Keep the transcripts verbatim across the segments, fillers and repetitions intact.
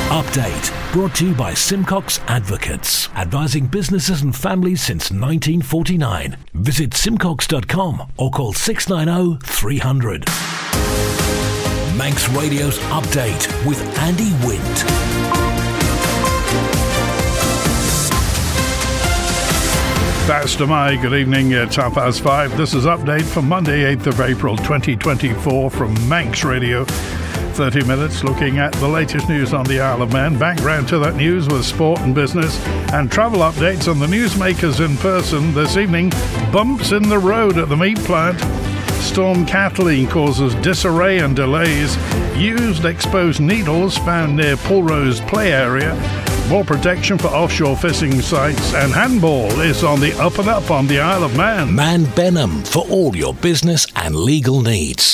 Update, brought to you by Simcox Advocates, advising businesses and families since nineteen forty-nine. Visit simcox dot com or call six nine zero, three hundred. Manx Radio's Update with Andy Wint. That's Demai. Good evening. It's half past five. This is Update for Monday, eighth of April, twenty twenty-four from Manx Radio. thirty minutes looking at the latest news on the Isle of Man. Background to that news with sport and business and travel updates on the newsmakers in person. This evening, bumps in the road at the meat plant. Storm Kathleen causes disarray and delays. Used exposed needles found near Pulrose play area. More protection for offshore fishing sites, and handball is on the up and up on the Isle of Man. Man Benham for all your business and legal needs.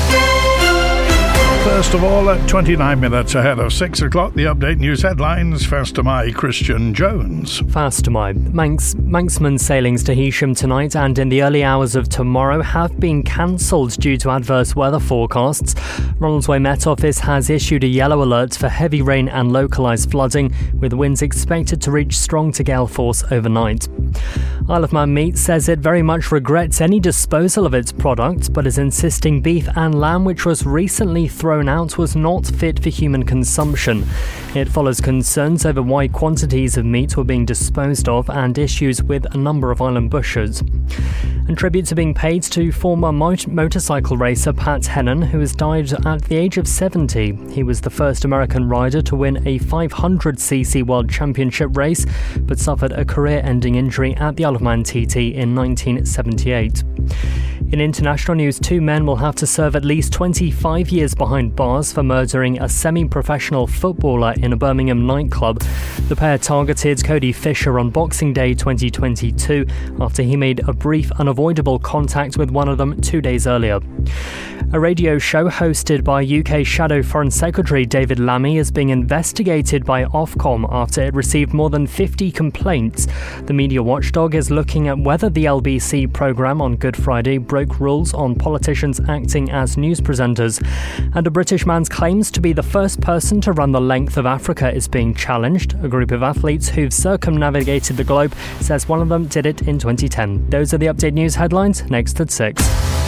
First of all, at twenty-nine minutes ahead of six o'clock, the Update News headlines. Fast to my Christian Jones. Fast to my Manx, Manxman sailings to Heysham tonight and in the early hours of tomorrow have been cancelled due to adverse weather forecasts. Ronaldsway Met Office has issued a yellow alert for heavy rain and localised flooding, with winds expected to reach strong to gale force overnight. Isle of Man Meat says it very much regrets any disposal of its products, but is insisting beef and lamb, which was recently thrown out, was not fit for human consumption. It follows concerns over why quantities of meat were being disposed of and issues with a number of island bushers. And tributes are being paid to former mot- motorcycle racer Pat Hennon, who has died at the age of seventy. He was the first American rider to win a five hundred c c World Championship race, but suffered a career-ending injury at the Isle of Man T T in nineteen seventy-eight. In international news, two men will have to serve at least twenty-five years behind bars for murdering a semi-professional footballer in a Birmingham nightclub. The pair targeted Cody Fisher on Boxing Day twenty twenty-two after he made a brief, unavoidable contact with one of them two days earlier. A radio show hosted by U K Shadow Foreign Secretary David Lammy is being investigated by Ofcom after it received more than fifty complaints. The media watchdog is looking at whether the L B C programme on Good Friday broke rules on politicians acting as news presenters. And a British man's claims to be the first person to run the length of Africa is being challenged. A group of athletes who've circumnavigated the globe says one of them did it in twenty ten. Those are the Update News headlines, next at six.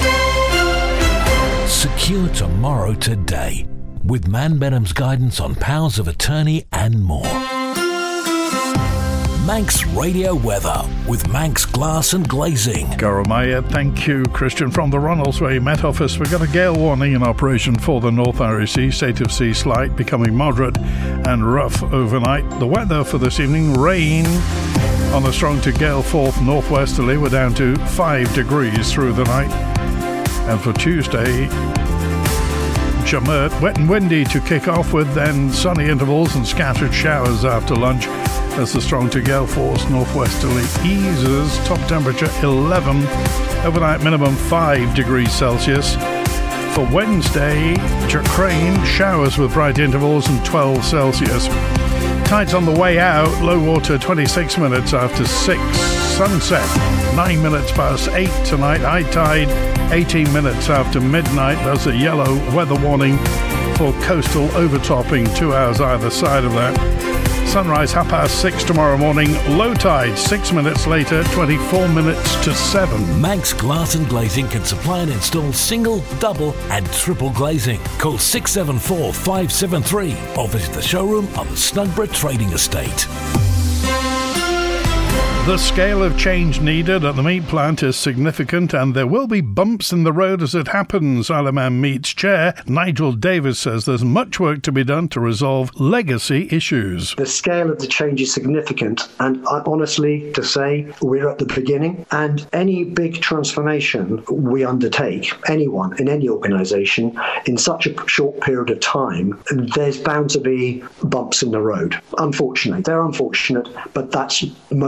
Secure tomorrow today with Man Benham's guidance on powers of attorney and more. Manx Radio Weather with Manx Glass and Glazing. Goromaya, thank you, Christian. From the Ronaldsway Met Office, we've got a gale warning in operation for the North Irish Sea. State of sea slight, becoming moderate and rough overnight. The weather for this evening, rain on the strong to gale forth northwesterly. We're down to five degrees through the night. And for Tuesday, Jamert, wet and windy to kick off with, then sunny intervals and scattered showers after lunch as the strong to gale force northwesterly eases. Top temperature eleven, overnight minimum five degrees Celsius. For Wednesday, Jacrane, showers with bright intervals and twelve Celsius. Tides on the way out, low water twenty-six minutes after six. Sunset nine minutes past eight tonight. High tide eighteen minutes after midnight. There's a yellow weather warning for coastal overtopping, two hours either side of that. Sunrise half past six tomorrow morning. Low tide six minutes later, twenty-four minutes to seven. Manx Glass and Glazing can supply and install single, double and triple glazing. Call six seven four, five seven three or visit the showroom on the Snugborough Trading Estate. The scale of change needed at the meat plant is significant, and there will be bumps in the road as it happens. Isle of Man Meat's chair, Nigel Davis, says there's much work to be done to resolve legacy issues. The scale of the change is significant, and I, honestly, to say, we're at the beginning, and any big transformation we undertake, anyone in any organisation, in such a short period of time, there's bound to be bumps in the road. Unfortunately, they're unfortunate, but that's most most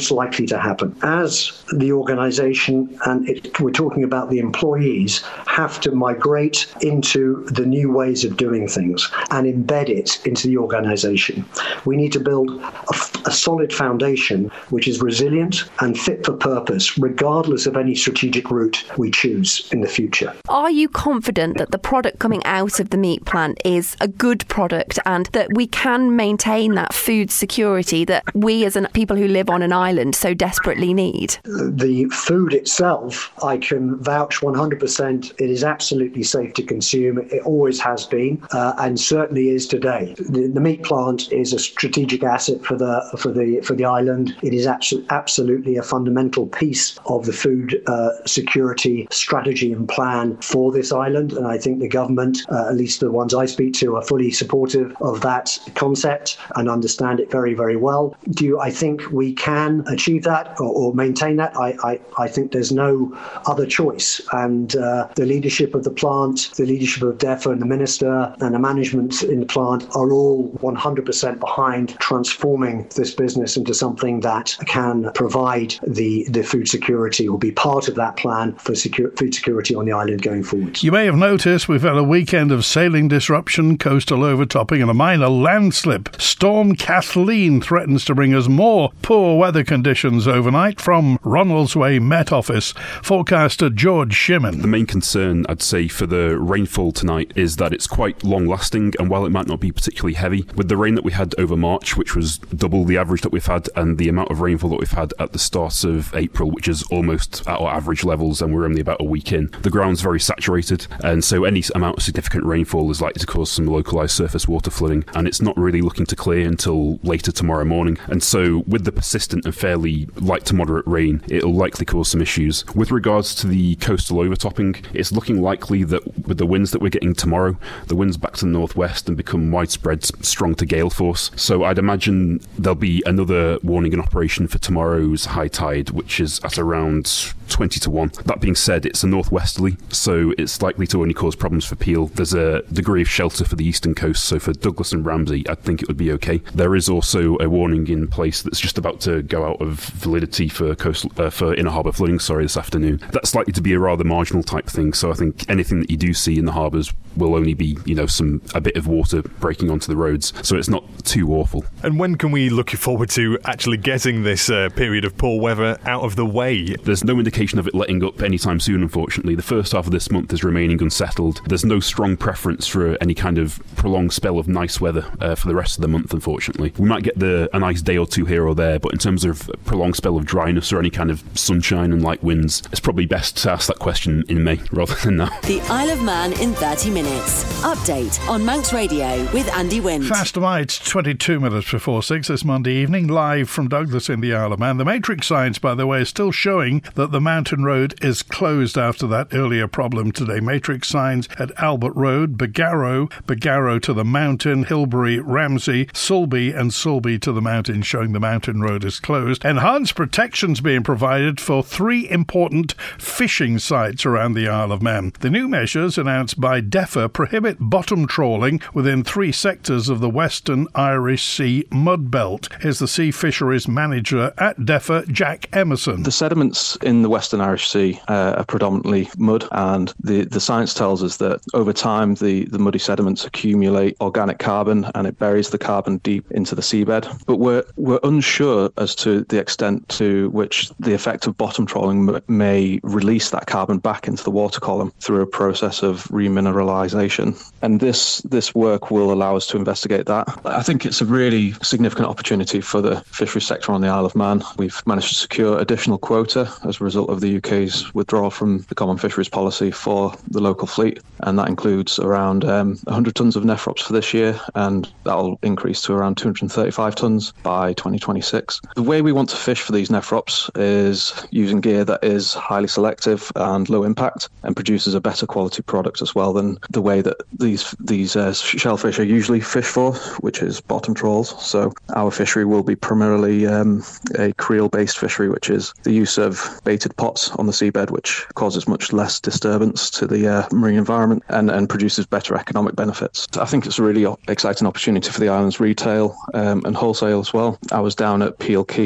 most likely to happen. As the organisation, and it, we're talking about the employees, have to migrate into the new ways of doing things and embed it into the organisation. We need to build a, a solid foundation which is resilient and fit for purpose, regardless of any strategic route we choose in the future. Are you confident that the product coming out of the meat plant is a good product and that we can maintain that food security that we as an, people who live on an island so desperately need? The food itself, I can vouch one hundred percent, it is absolutely safe to consume. It always has been, uh, and certainly is today. The, the meat plant is a strategic asset for the for the for the island. It is abso- absolutely a fundamental piece of the food uh, security strategy and plan for this island, and I think the government, uh, at least the ones I speak to, are fully supportive of that concept and understand it very, very well. Do I think we can achieve that or, or maintain that? I, I, I think there's no other choice, and uh, the leadership of the plant, the leadership of DEFRA and the minister and the management in the plant are all one hundred percent behind transforming this business into something that can provide the, the food security or be part of that plan for secure, food security on the island going forward. You may have noticed we've had a weekend of sailing disruption, coastal overtopping and a minor landslip. Storm Kathleen threatens to bring us more poor weather conditions overnight. From Ronaldsway Met Office, forecaster George Shimon. The main concern, I'd say, for the rainfall tonight is that it's quite long-lasting, and while it might not be particularly heavy, with the rain that we had over March, which was double the average that we've had, and the amount of rainfall that we've had at the start of April, which is almost at our average levels, and we're only about a week in, the ground's very saturated, and so any amount of significant rainfall is likely to cause some localised surface water flooding, and it's not really looking to clear until later tomorrow morning. And so with the persistent and fairly light to moderate rain, it'll likely cause some issues. With regards to the coastal overtopping, it's looking likely that with the winds that we're getting tomorrow, the winds back to the northwest and become widespread strong to gale force. So I'd imagine there'll be another warning in operation for tomorrow's high tide, which is at around twenty to one. That being said, it's a northwesterly, so it's likely to only cause problems for Peel. There's a degree of shelter for the eastern coast, so for Douglas and Ramsey, I think it would be okay. There is also a warning in place that's just about to go out of validity for coastal, uh, for inner harbour flooding, sorry, this afternoon. That's likely to be a rather marginal type thing, so I think anything that you do see in the harbours will only be, you know, some a bit of water breaking onto the roads, so it's not too awful. And when can we look forward to actually getting this uh, period of poor weather out of the way? There's no indication of it letting up anytime soon, unfortunately. The first half of this month is remaining unsettled. There's no strong preference for any kind of prolonged spell of nice weather uh, for the rest of the month, unfortunately. We might get the a nice day or two here or there, but in terms of a prolonged spell of dryness or any kind of sunshine and light winds, it's probably best to ask that question in May rather than now. The Isle of Man in thirty minutes. Update on Manx Radio with Andy Wint. Fast Bites, twenty-two minutes before six this Monday evening, live from Douglas in the Isle of Man. The matrix signs, by the way, are still showing that the mountain road is closed after that earlier problem today. Matrix signs at Albert Road, Bagarrow, Bagarrow to the mountain, Hilbury, Ramsey, Sulby and Sulby to the mountain, showing the mountain road is closed. Enhanced protections being provided for three important fishing sites around the Isle of Man. The new measures announced by DEFRA prohibit bottom trawling within three sectors of the Western Irish Sea mudbelt. Here's the Sea Fisheries Manager at DEFRA, Jack Emerson. The sediments in the Western Irish Sea uh, are predominantly mud, and the, the science tells us that over time the, the muddy sediments accumulate organic carbon and it buries the carbon deep into the seabed. But we're we're unsure as to the extent to which the effect of bottom trawling m- may release that carbon back into the water column through a process of remineralization. And this this work will allow us to investigate that. I think it's a really significant opportunity for the fisheries sector on the Isle of Man. We've managed to secure additional quota as a result of the U K's withdrawal from the Common Fisheries Policy for the local fleet, and that includes around um, one hundred tonnes of nephrops for this year, and that'll increase to around two hundred thirty-five tonnes by twenty twenty-six. The way we want to fish for these nephrops is using gear that is highly selective and low impact and produces a better quality product as well than the way that these these uh, shellfish are usually fished for, which is bottom trawls. So our fishery will be primarily um, a creel-based fishery, which is the use of baited pots on the seabed, which causes much less disturbance to the uh, marine environment and, and produces better economic benefits. I think it's a really exciting opportunity for the island's retail um, and wholesale as well. I was down at Peel Quay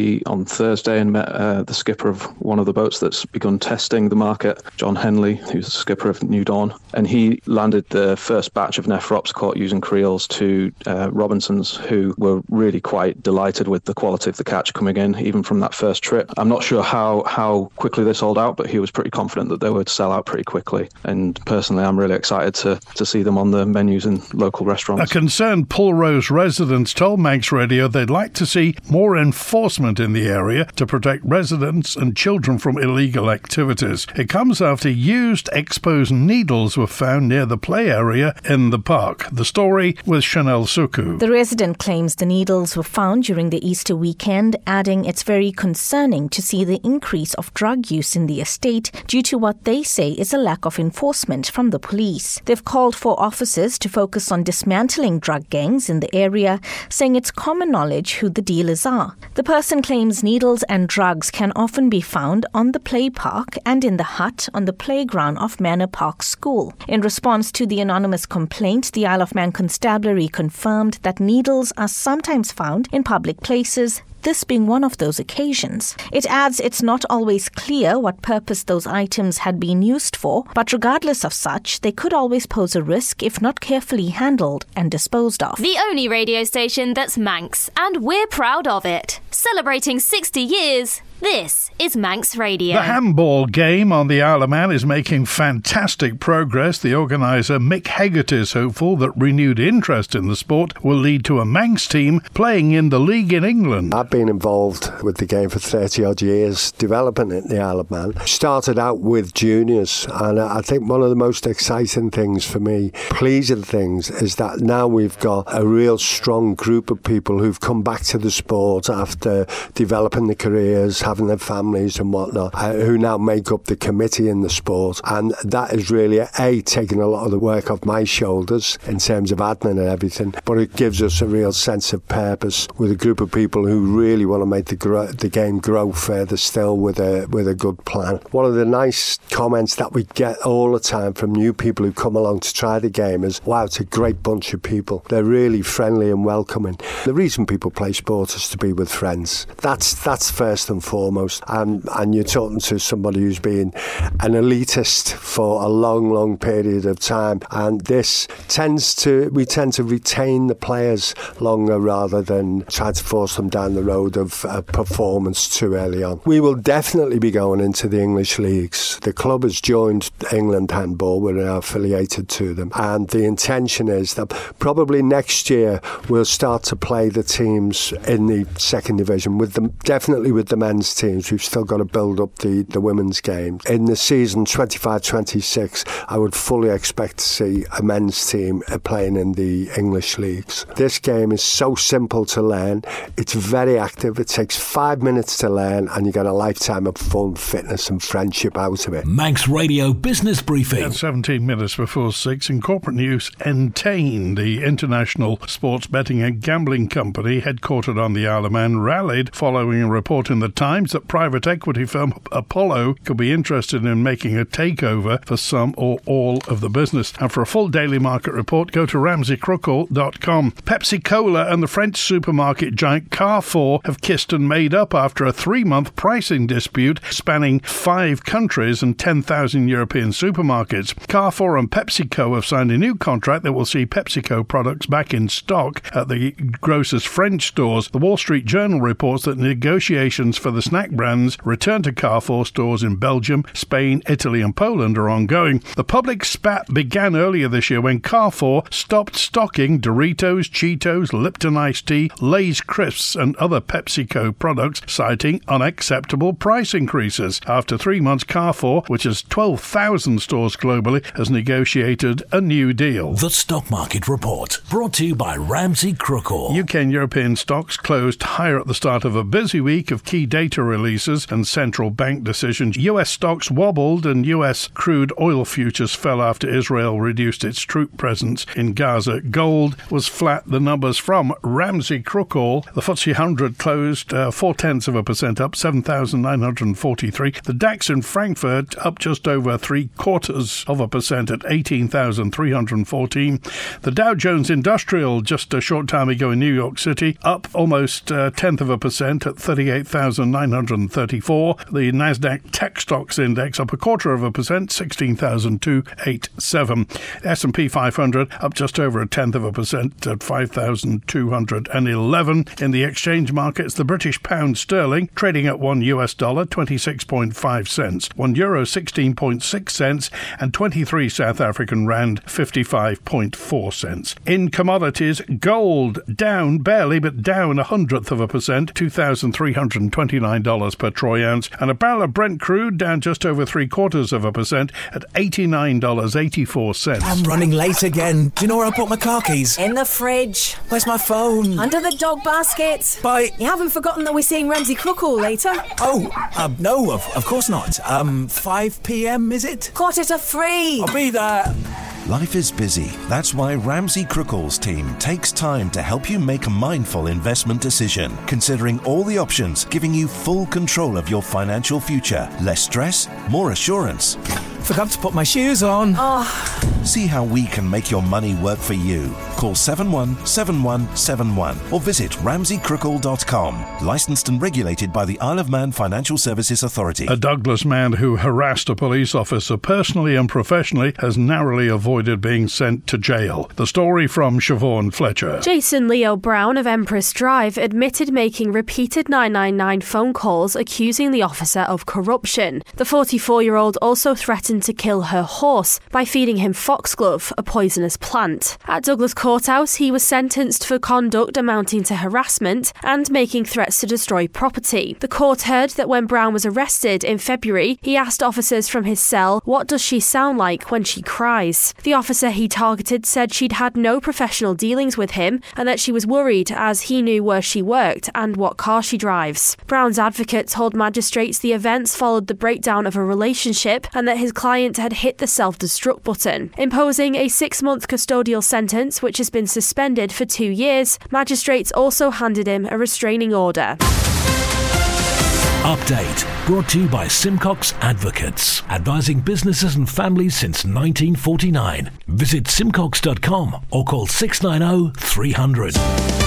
Sea on Thursday and met uh, the skipper of one of the boats that's begun testing the market, John Henley, who's the skipper of New Dawn. And he landed the first batch of nephrops caught using creels to uh, Robinsons, who were really quite delighted with the quality of the catch coming in, even from that first trip. I'm not sure how, how quickly they sold out, but he was pretty confident that they would sell out pretty quickly. And personally, I'm really excited to, to see them on the menus in local restaurants. A concerned Pulrose residents told Manx Radio they'd like to see more enforcement in the area to protect residents and children from illegal activities. It comes after used exposed needles were found near the play area in the park. The story with Chanel Suku. The resident claims the needles were found during the Easter weekend, adding it's very concerning to see the increase of drug use in the estate due to what they say is a lack of enforcement from the police. They've called for officers to focus on dismantling drug gangs in the area, saying it's common knowledge who the dealers are. The person claims needles and drugs can often be found on the play park and in the hut on the playground of Manor Park School. In response to the anonymous complaint, the Isle of Man Constabulary confirmed that needles are sometimes found in public places, this being one of those occasions. It adds it's not always clear what purpose those items had been used for, but regardless of such, they could always pose a risk if not carefully handled and disposed of. The only radio station that's Manx, and we're proud of it. Celebrating sixty years, this is Manx Radio. The handball game on the Isle of Man is making fantastic progress. The organiser, Mick Hegarty, is hopeful that renewed interest in the sport will lead to a Manx team playing in the league in England. I've been involved with the game for thirty odd years, developing it in the Isle of Man. Started out with juniors, and I think one of the most exciting things for me, pleasing things, is that now we've got a real strong group of people who've come back to the sport after developing their careers, having their families and whatnot, uh, who now make up the committee in the sport. And that is really, A, taking a lot of the work off my shoulders in terms of admin and everything, but it gives us a real sense of purpose with a group of people who really want to make the, grow, the game grow further still with a, with a good plan. One of the nice comments that we get all the time from new people who come along to try the game is, wow, it's a great bunch of people. They're really friendly and welcoming. The reason people play sport is to be with friends. That's that's first and foremost. And, and you're talking to somebody who's been an elitist for a long, long period of time. And this tends to, we tend to retain the players longer rather than try to force them down the road of uh, performance too early on. We will definitely be going into the English leagues. The club has joined England Handball. We're now affiliated to them. And the intention is that probably next year we'll start to play the teams in the second division, with them, definitely with the men's teams. We've still got to build up the, the women's game. In the season twenty-five twenty-six, I would fully expect to see a men's team playing in the English leagues. This game is so simple to learn. It's very active. It takes five minutes to learn, and you get a lifetime of fun, fitness and friendship out of it. Manx Radio Business Briefing. At seventeen minutes before six, in corporate news, Entain, the international sports betting and gambling company headquartered on the Isle of Man, rallied following a report in the Times that private equity firm Apollo could be interested in making a takeover for some or all of the business. And for a full daily market report, go to ramsey crookall dot com. Pepsi Cola and the French supermarket giant Carrefour have kissed and made up after a three-month pricing dispute spanning five countries and ten thousand European supermarkets. Carrefour and PepsiCo have signed a new contract that will see PepsiCo products back in stock at the grocer's French stores. The Wall Street Journal reports that negotiations for the snack brands return to Carrefour stores in Belgium, Spain, Italy and Poland are ongoing. The public spat began earlier this year when Carrefour stopped stocking Doritos, Cheetos, Lipton Iced Tea, Lay's Crisps and other PepsiCo products, citing unacceptable price increases. After three months, Carrefour, which has twelve thousand stores globally, has negotiated a new deal. The Stock Market Report, brought to you by Ramsey Crookall. U K and European stocks closed higher at the start of a busy week of key data data releases and central bank decisions. U S stocks wobbled and U S crude oil futures fell after Israel reduced its troop presence in Gaza. Gold was flat. The numbers from Ramsey Crookall. The F T S E one hundred closed uh, four-tenths of a percent up, seven thousand nine hundred forty-three. The DAX in Frankfurt up just over three-quarters of a percent at eighteen thousand three hundred fourteen. The Dow Jones Industrial just a short time ago in New York City up almost a tenth of a percent at thirty-eight thousand nine hundred thirty-four. The Nasdaq Tech Stocks Index up a quarter of a percent, sixteen thousand two hundred eighty-seven. S and P five hundred up just over a tenth of a percent at five thousand two hundred eleven. In the exchange markets, the British pound sterling trading at one U S dollar twenty-six point five cents, one euro sixteen point six cents, and twenty-three South African rand fifty-five point four cents. In commodities, gold down barely, but down a hundredth of a percent, two thousand three hundred twenty-nine dollars per troy ounce, and a barrel of Brent crude down just over three quarters of a percent at eighty-nine dollars and eighty-four cents. I'm running late again. Do you know where I put my car keys? In the fridge. Where's my phone? Under the dog basket. Bye. You haven't forgotten that we're seeing Ramsey Crookall later? Oh, um, no, of, of course not. Um, five p.m, is it? Quarter to three. I'll be there. Life is busy. That's why Ramsey Crookall's team takes time to help you make a mindful investment decision, considering all the options, giving you full control of your financial future. Less stress, more assurance. Forgot to put my shoes on. Oh. See how we can make your money work for you. Call seven one seven one seven one or visit ramsey crookall dot com. Licensed and regulated by the Isle of Man Financial Services Authority. A Douglas man who harassed a police officer personally and professionally has narrowly avoided being sent to jail. The story from Siobhan Fletcher. Jason Leo Brown of Empress Drive admitted making repeated nine nine nine phone calls accusing the officer of corruption. The forty-four-year-old also threatened to kill her horse by feeding him foxglove, a poisonous plant. At Douglas Courthouse, he was sentenced for conduct amounting to harassment and making threats to destroy property. The court heard that when Brown was arrested in February, he asked officers from his cell, "What does she sound like when she cries?" The officer he targeted said she'd had no professional dealings with him and that she was worried as he knew where she worked and what car she drives. Brown's advocate told magistrates the events followed the breakdown of a relationship and that his client had hit the self-destruct button. Imposing a six-month custodial sentence, which has been suspended for two years, magistrates also handed him a restraining order. Update brought to you by Simcox Advocates, advising businesses and families since nineteen forty-nine. Visit simcox dot com or call six nine zero three hundred.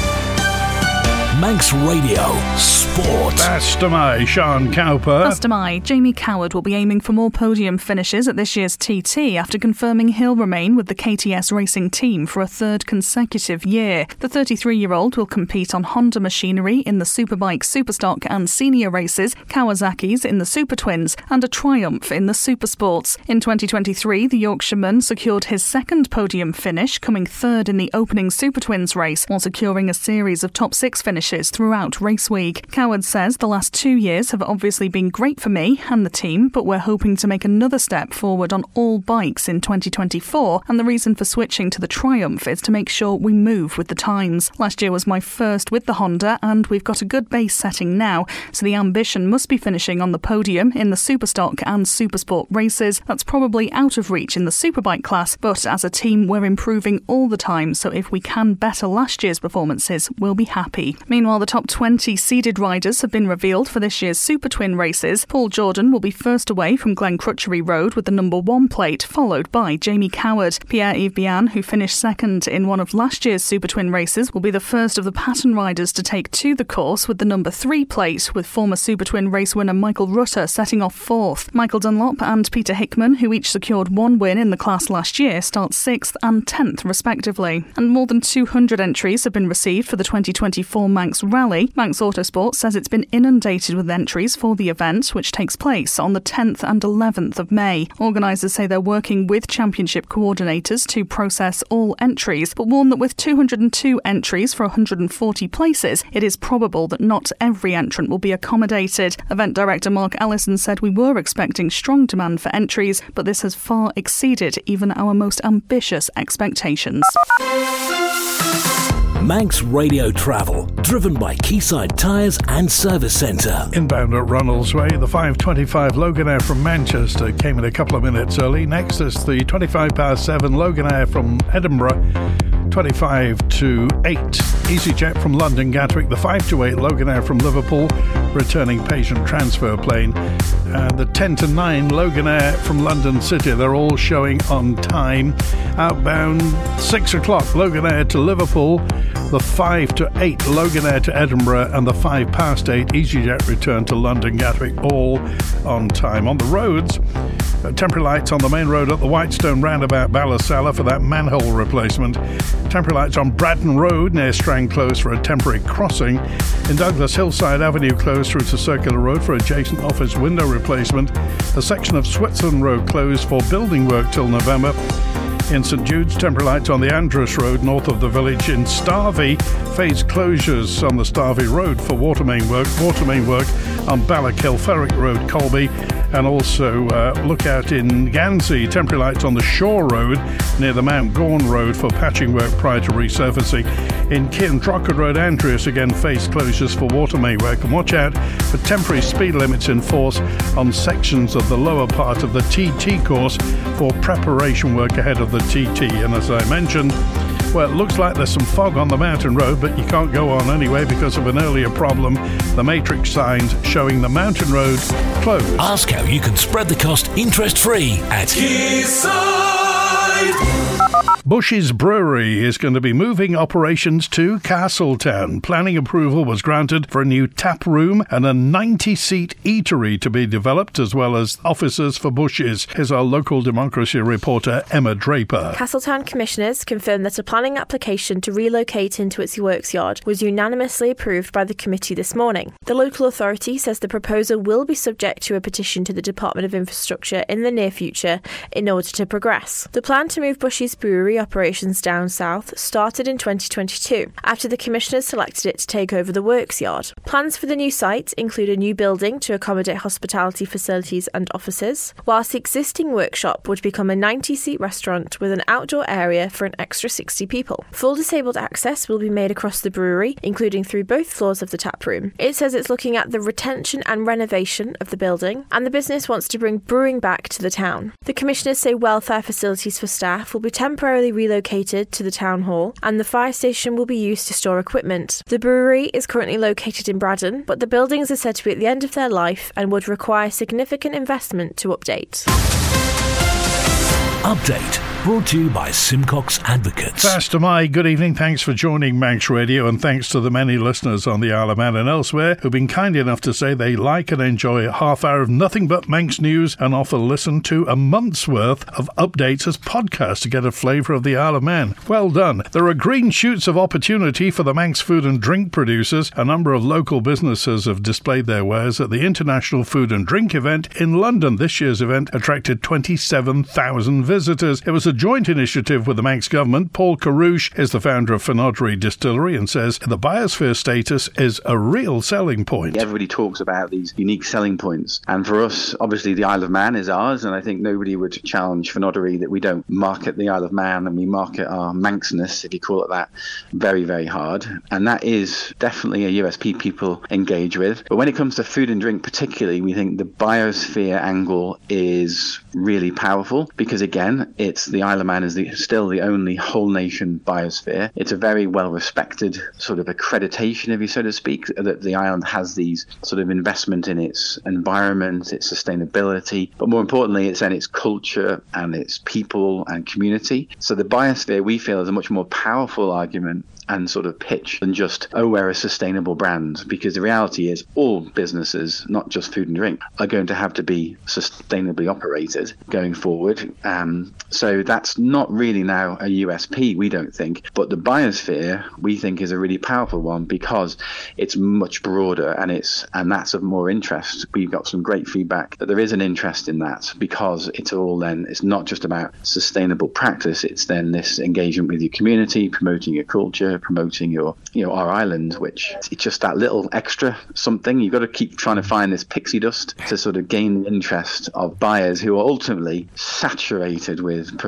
Manx Radio Sport. Basta mai, Sean Cowper. Basta mai, Jamie Coward will be aiming for more podium finishes at this year's T T after confirming he'll remain with the K T S racing team for a third consecutive year. The thirty-three-year-old will compete on Honda machinery in the Superbike, Superstock and Senior races, Kawasaki's in the Super Twins and a Triumph in the Supersports. In twenty twenty-three, the Yorkshireman secured his second podium finish, coming third in the opening Super Twins race while securing a series of top six finishes throughout race week. Coward says the last two years have obviously been great for me and the team, but we're hoping to make another step forward on all bikes in twenty twenty-four, and the reason for switching to the Triumph is to make sure we move with the times. Last year was my first with the Honda and we've got a good base setting now, so the ambition must be finishing on the podium in the Superstock and Supersport races. That's probably out of reach in the Superbike class, but as a team we're improving all the time, so if we can better last year's performances, we'll be happy. Meanwhile, the top twenty seeded riders have been revealed for this year's Super Twin races. Paul Jordan will be first away from Glen Crutchery Road with the number one plate, followed by Jamie Coward. Pierre-Yves Bihan, who finished second in one of last year's Super Twin races, will be the first of the pattern riders to take to the course with the number three plate, with former Super Twin race winner Michael Rutter setting off fourth. Michael Dunlop and Peter Hickman, who each secured one win in the class last year, start sixth and tenth respectively. And more than two hundred entries have been received for the twenty twenty-four Manx Rally. Manx Autosport says it's been inundated with entries for the event, which takes place on the tenth and eleventh of May. Organisers say they're working with championship coordinators to process all entries, but warn that with two hundred two entries for one hundred forty places, it is probable that not every entrant will be accommodated. Event director Mark Allison said we were expecting strong demand for entries, but this has far exceeded even our most ambitious expectations. Manx Radio Travel, driven by Quayside Tyres and Service Centre. Inbound at Runnels Way, the five twenty-five Loganair from Manchester came in a couple of minutes early. Next is the twenty-five past seven Loganair from Edinburgh, twenty-five to eight. EasyJet from London Gatwick, the five to eight Loganair from Liverpool, returning patient transfer plane, and the ten to nine Loganair from London City. They're all showing on time. Outbound six o'clock Loganair to Liverpool, the five to eight Loganair to Edinburgh, and the five past eight EasyJet return to London Gatwick, all on time. On the roads, uh, temporary lights on the main road at the Whitestone roundabout Ballasalla for that manhole replacement. Temporary lights on Bradden Road near Strang Close for a temporary crossing. In Douglas, Hillside Avenue closed through to Circular Road for adjacent office window replacement. A section of Switzerland Road closed for building work till November. In St Jude's, temporary lights on the Andrews Road north of the village. In Starvey, phase closures on the Starvey Road for water main work. Water main work on Ballakilferrick Road, Colby. And also uh, look out in Gansey, temporary lights on the Shore Road near the Mount Gorn Road for patching work prior to resurfacing. In Kiandrockard Road, Andreas, again phase closures for water main work. And watch out for temporary speed limits in force on sections of the lower part of the T T course for preparation work ahead of the T T. And as I mentioned, well, it looks like there's some fog on the mountain road, but you can't go on anyway because of an earlier problem. The matrix signs showing the mountain road closed. Ask how you can spread the cost interest-free at Quayside. Bush's Brewery is going to be moving operations to Castletown. Planning approval was granted for a new tap room and a ninety-seat eatery to be developed, as well as offices for Bush's. Here's our local democracy reporter, Emma Draper. Castletown Commissioners confirmed that a planning application to relocate into its works yard was unanimously approved by the committee this morning. The local authority says the proposal will be subject to a petition to the Department of Infrastructure in the near future in order to progress. The plan to move Bush's Brewery operations down south started in twenty twenty-two after the Commissioners selected it to take over the works yard. Plans for the new site include a new building to accommodate hospitality facilities and offices, whilst the existing workshop would become a ninety-seat restaurant with an outdoor area for an extra sixty people. Full disabled access will be made across the brewery, including through both floors of the tap room. It says it's looking at the retention and renovation of the building, and the business wants to bring brewing back to the town. The Commissioners say welfare facilities for staff will be temporarily relocated to the town hall, and the fire station will be used to store equipment. The brewery is currently located in Bradden, but the buildings are said to be at the end of their life and would require significant investment to update. Update brought to you by Simcox Advocates. Fast to my good evening. Thanks for joining Manx Radio, and thanks to the many listeners on the Isle of Man and elsewhere who've been kind enough to say they like and enjoy a half hour of nothing but Manx news and offer listen to a month's worth of updates as podcasts to get a flavour of the Isle of Man. Well done. There are green shoots of opportunity for the Manx food and drink producers. A number of local businesses have displayed their wares at the International Food and Drink event in London. This year's event attracted twenty-seven thousand visitors. It was a joint initiative with the Manx government. Paul Carouche is the founder of Fenodry Distillery and says the biosphere status is a real selling point. Everybody talks about these unique selling points, and for us, obviously the Isle of Man is ours, and I think nobody would challenge Fenodry that we don't market the Isle of Man and we market our Manxness, if you call it that, very, very hard, and that is definitely a U S P people engage with. But when it comes to food and drink particularly, we think the biosphere angle is really powerful because, again, it's the Isle of Man is the, still the only whole nation biosphere. It's a very well respected sort of accreditation, if you so to speak, that the island has these sort of investment in its environment, its sustainability, but more importantly, it's in its culture and its people and community. So the biosphere, we feel, is a much more powerful argument and sort of pitch than just, oh, we're a sustainable brand, because the reality is all businesses, not just food and drink, are going to have to be sustainably operated going forward. Um, so that's not really now a U S P, we don't think, but the biosphere we think is a really powerful one because it's much broader and it's and that's of more interest. We've got some great feedback that there is an interest in that because it's all then, it's not just about sustainable practice, it's then this engagement with your community, promoting your culture, promoting your, you know, our island, which it's just that little extra something. You've got to keep trying to find this pixie dust to sort of gain the interest of buyers who are ultimately saturated with proposed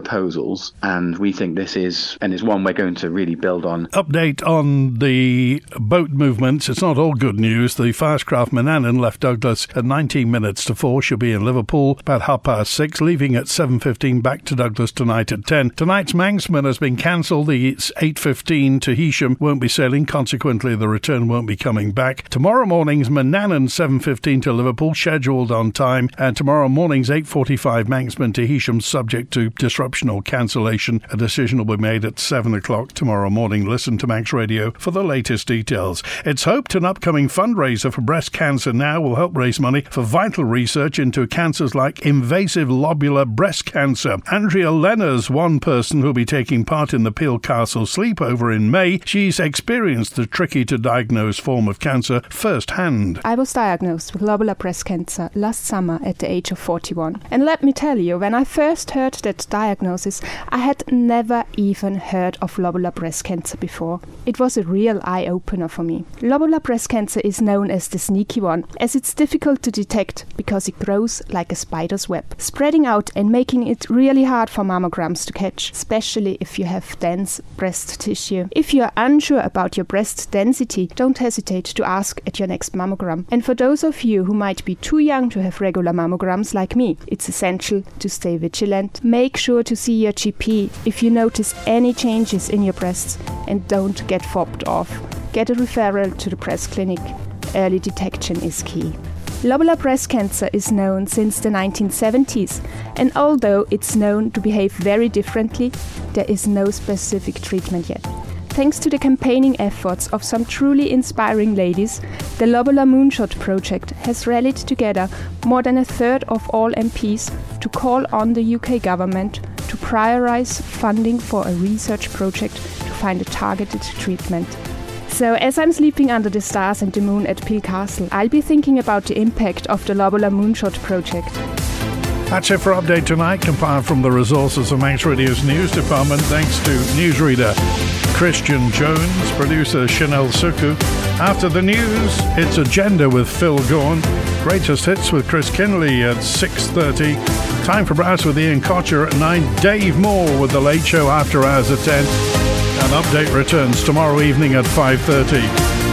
proposals, and we think this is, and it's one we're going to really build on. Update on the boat movements. It's not all good news. The Fastcraft Manannan left Douglas at nineteen minutes to four. She'll be in Liverpool about half past six, leaving at seven fifteen back to Douglas tonight at ten. Tonight's Manxman has been cancelled. The eight fifteen to Heysham won't be sailing. Consequently, the return won't be coming back. Tomorrow morning's Manannan seven fifteen to Liverpool, scheduled on time. And tomorrow morning's eight forty-five Manxman to Heysham, subject to disruption or cancellation. A decision will be made at seven o'clock tomorrow morning. Listen to Manx Radio for the latest details. It's hoped an upcoming fundraiser for breast cancer now will help raise money for vital research into cancers like invasive lobular breast cancer. Andrea Lenner's one person who'll be taking part in the Peel Castle sleepover in May. She's experienced the tricky to diagnose form of cancer firsthand. I was diagnosed with lobular breast cancer last summer at the age of forty-one. And let me tell you, when I first heard that diagnosis, I had never even heard of lobular breast cancer before. It was a real eye-opener for me. Lobular breast cancer is known as the sneaky one, as it's difficult to detect because it grows like a spider's web, spreading out and making it really hard for mammograms to catch, especially if you have dense breast tissue. If you are unsure about your breast density, don't hesitate to ask at your next mammogram. And for those of you who might be too young to have regular mammograms like me, it's essential to stay vigilant. Make sure to see your G P if you notice any changes in your breasts, and don't get fobbed off. Get a referral to the breast clinic. Early detection is key. Lobular breast cancer is known since the nineteen seventies, and although it's known to behave very differently, there is no specific treatment yet. Thanks to the campaigning efforts of some truly inspiring ladies, the Lobular Moonshot Project has rallied together more than a third of all M Ps to call on the U K government to prioritise funding for a research project to find a targeted treatment. So as I'm sleeping under the stars and the moon at Peel Castle, I'll be thinking about the impact of the Lobular Moonshot Project. That's it for Update Tonight, compiled from the resources of Manx Radio's news department. Thanks to newsreader Christian Jones, producer Chanel Suku. After the news, it's Agenda with Phil Gorn. Greatest Hits with Chris Kinley at six thirty. Time for Brass with Ian Kocher at nine. Dave Moore with The Late Show after hours at ten. And Update returns tomorrow evening at five thirty.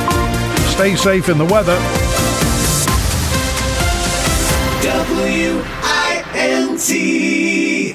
Stay safe in the weather. W I N T